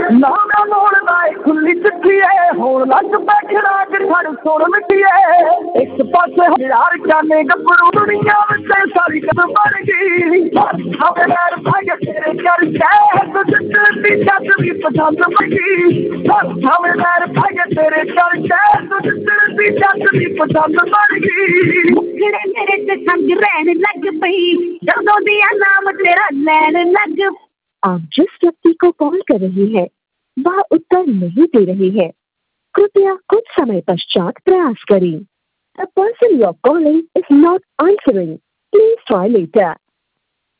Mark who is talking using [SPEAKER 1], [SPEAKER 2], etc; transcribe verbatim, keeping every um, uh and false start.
[SPEAKER 1] ਨਾ ਨਾ ਮੋੜਦਾ ਏ ਖੁੱਲੀ ਚਿੱਠੀ ਏ ਹੋਣ ਲੱਗ ਪੈ ਖਰਾਕ ਛੜ ਸੁਣ ਮਿੱਟੀਏ ਇੱਕ ਪਾਸੇ ਹਜ਼ਾਰ ਜਾਨੇ ਗੱਭਰੂ ਦੁਨੀਆ ਵਿੱਚ ਸਾਰੀ ਕਦ ਬਣ ਗਈ ਹਵੇਦਾਰ ਭਾਈ ਤੇਰੇ ਕਰ ਸ਼ਹਿਦ ਜਿੱਤ ਦੀ ਜੱਟ ਵੀ ਪਸੰਦ ਪਈ ਹਵੇਦਾਰ ਭਾਈ ਤੇਰੇ ਕਰ ਸ਼ਹਿਦ ਜਿੱਤ ਦੀ ਜੱਟ ਵੀ ਪਸੰਦ ਬਣ ਗਈ ਮੁਖੜੇ ਮੇਰੇ ਤੇ ਸੰਗ ਰਹਿਣ ਲੱਗ ਪਈ ਜਦੋਂ ਦੀ ਨਾਮ तेरा लैन लग।
[SPEAKER 2] आप जिस व्यक्ति को कॉल कर रही है वह उत्तर नहीं दे रही है, कृपया कुछ समय पश्चात प्रयास करें। The person you are calling is not answering. Please try later.